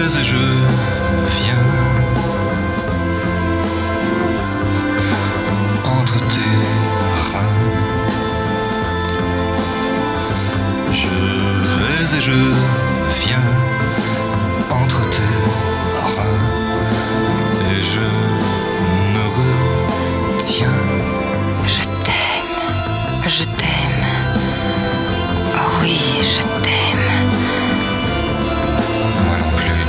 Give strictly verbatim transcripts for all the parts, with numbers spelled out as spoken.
vais et je viens entre tes reins. Je vais et je viens entre tes reins et je me retiens. Je t'aime, je t'aime. Oh oui, je t'aime. Moi non plus.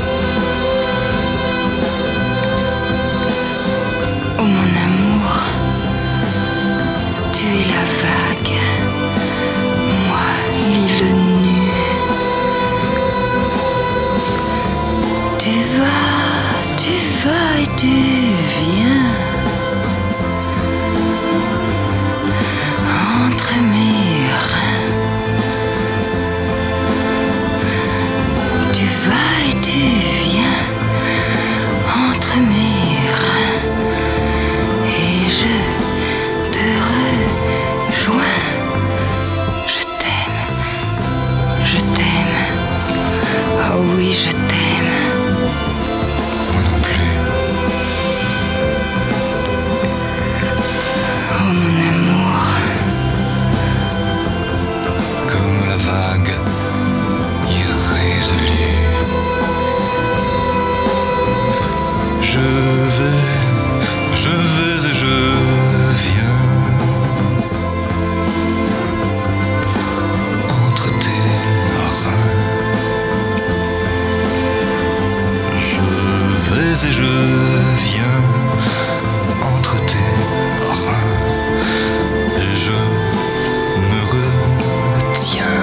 Oh mon amour, tu es la vague, moi l'île nue. Tu vas, tu vas et tu viens entre mes reins. Tu vas et tu viens entre mes reins et je te rejoins. Je t'aime, je t'aime. Oh oui, je t'aime. Moi non plus. Oh mon amour, Comme la vague irrésolue, je vais, je vais et je viens entre tes reins. Je vais et je viens entre tes reins et je me retiens.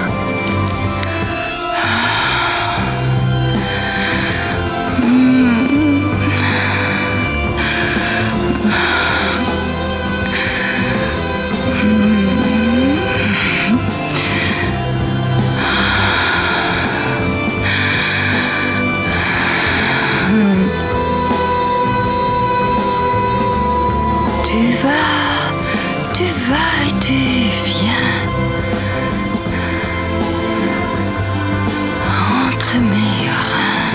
tu vas, tu vas et tu viens entre mes reins.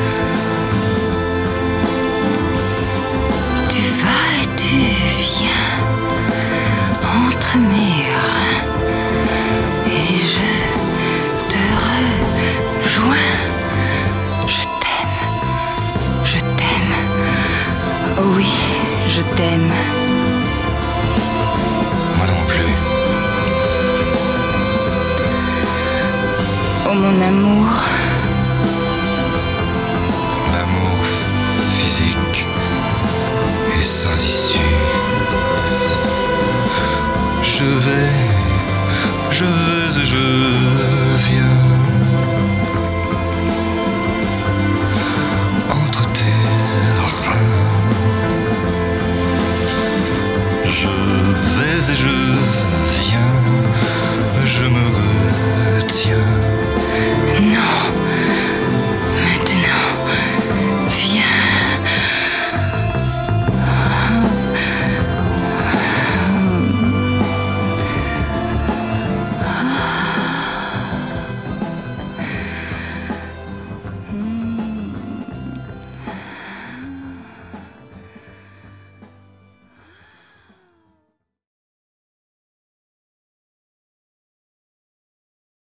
Tu vas et tu viens entre mes reins et je te rejoins. Je t'aime, je t'aime. Oh oui, je t'aime. Moi non plus. Oh mon amour, L'amour physique est sans issue. Je vais, je vais et je viens